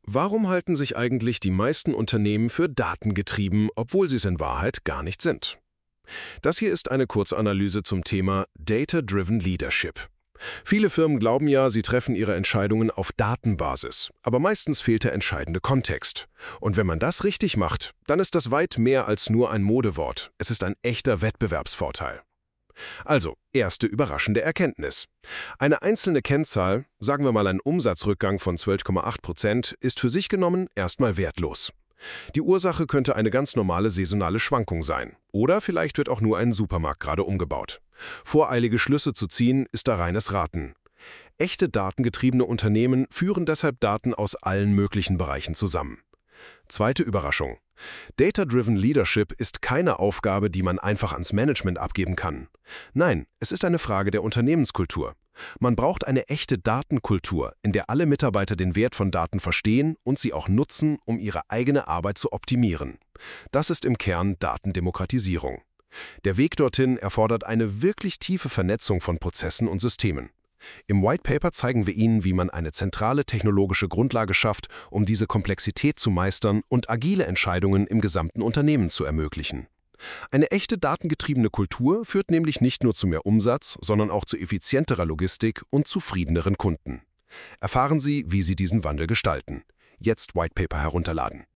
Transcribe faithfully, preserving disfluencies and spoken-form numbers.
Warum halten sich eigentlich die meisten Unternehmen für datengetrieben, obwohl sie es in Wahrheit gar nicht sind? Das hier ist eine Kurzanalyse zum Thema Data-Driven Leadership. Viele Firmen glauben ja, sie treffen ihre Entscheidungen auf Datenbasis, aber meistens fehlt der entscheidende Kontext. Und wenn man das richtig macht, dann ist das weit mehr als nur ein Modewort. Es ist ein echter Wettbewerbsvorteil. Also, erste überraschende Erkenntnis. Eine einzelne Kennzahl, sagen wir mal ein Umsatzrückgang von zwölf Komma acht Prozent, ist für sich genommen erstmal wertlos. Die Ursache könnte eine ganz normale saisonale Schwankung sein. Oder vielleicht wird auch nur ein Supermarkt gerade umgebaut. Voreilige Schlüsse zu ziehen, ist da reines Raten. Echte datengetriebene Unternehmen führen deshalb Daten aus allen möglichen Bereichen zusammen. Zweite Überraschung. Data-Driven Leadership ist keine Aufgabe, die man einfach ans Management abgeben kann. Nein, es ist eine Frage der Unternehmenskultur. Man braucht eine echte Datenkultur, in der alle Mitarbeiter den Wert von Daten verstehen und sie auch nutzen, um ihre eigene Arbeit zu optimieren. Das ist im Kern Datendemokratisierung. Der Weg dorthin erfordert eine wirklich tiefe Vernetzung von Prozessen und Systemen. Im White Paper zeigen wir Ihnen, wie man eine zentrale technologische Grundlage schafft, um diese Komplexität zu meistern und agile Entscheidungen im gesamten Unternehmen zu ermöglichen. Eine echte datengetriebene Kultur führt nämlich nicht nur zu mehr Umsatz, sondern auch zu effizienterer Logistik und zufriedeneren Kunden. Erfahren Sie, wie Sie diesen Wandel gestalten. Jetzt White Paper herunterladen.